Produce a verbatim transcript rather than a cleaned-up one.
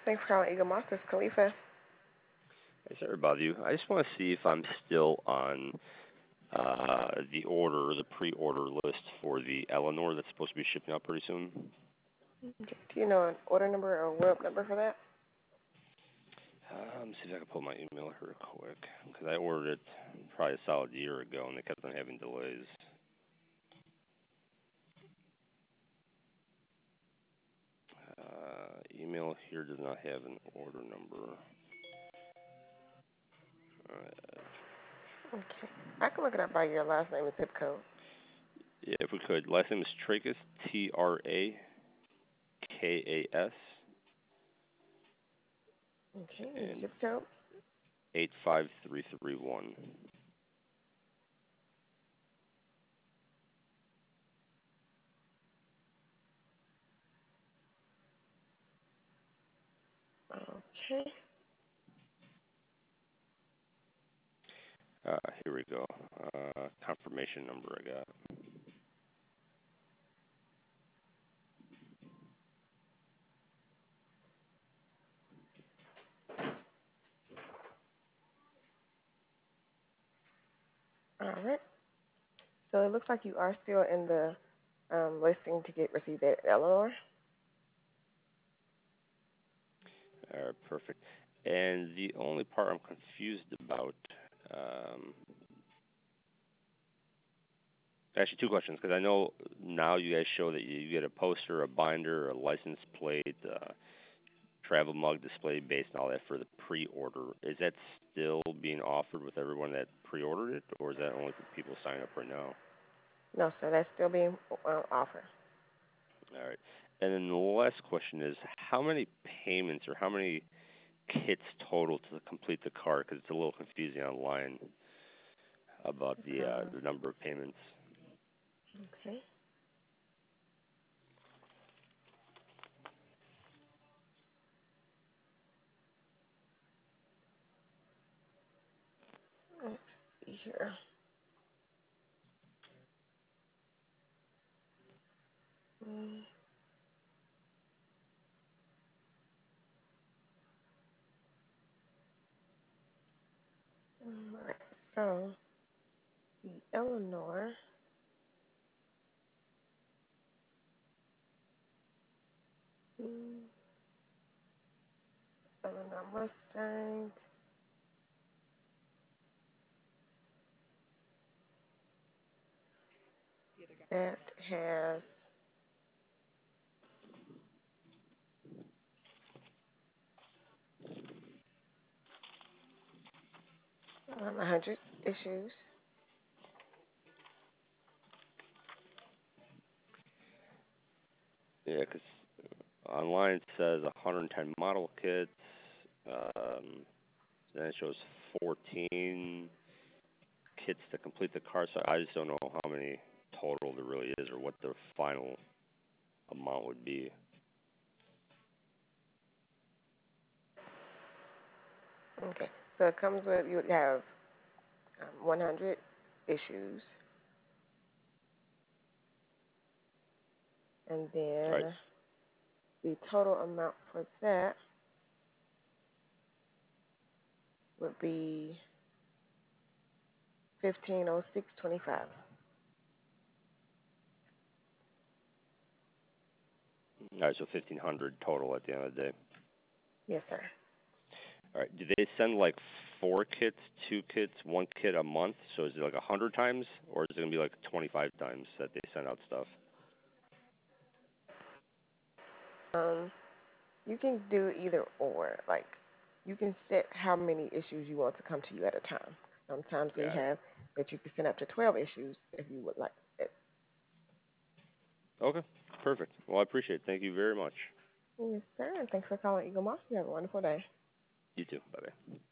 Thanks for calling Eagle Moss. This is Khalifa. Hey, sorry about you. I just want to see if I'm still on uh, the order, the pre-order list for the Eleanor that's supposed to be shipping out pretty soon. Okay. Do you know an order number or web number for that? Uh, let me see if I can pull my email here quick, because I ordered it probably a solid year ago, and they kept on having delays. Uh, email here does not have an order number. Uh, Okay. I can look it up by your last name and zip code. yeah, if we could. Last name is Tracus, T R A K A S, Okay, and and zip code. eight five three three one. Okay. Uh, here we go. Uh, confirmation number I got. All right. So it looks like you are still in the um, listing to get received at Eleanor. All right, perfect. And the only part I'm confused about, um, actually two questions, because I know now you guys show that you get a poster, a binder, a license plate, uh, travel mug display base, and all that for the pre-order. Is that still being offered with everyone that pre-ordered it, or is that only for people signing up right now? No, sir. That's still being uh, offered. All right. And then the last question is, how many payments or how many kits total to complete the cart? Because it's a little confusing online about the uh, Um, the number of payments. okay. Let's see here. Mm, all right. So the Eleanor. Mm, Eleanor Mustang. That has um, one hundred issues. Yeah, because online it says one hundred ten model kits. Um, then it shows fourteen kits to complete the cart. So I just don't know how many total there really is, or what the final amount would be. Okay. So it comes with, you would have um, one hundred issues. And All right. then the total amount for that would be fifteen oh six twenty five. All right. So fifteen hundred total at the end of the day. Yes, sir. All right. Do they send like four kits, two kits, one kit a month? So is it like a hundred times, or is it gonna be like twenty-five times that they send out stuff? Um, you can do either or. Like, you can set how many issues you want to come to you at a time. Sometimes we Got it. have that you can send up to twelve issues if you would like it. Okay. Perfect. Well, I appreciate it. Thank you very much. Yes, sir. And thanks for calling Eagle Moss. You have a wonderful day. You too. Bye bye.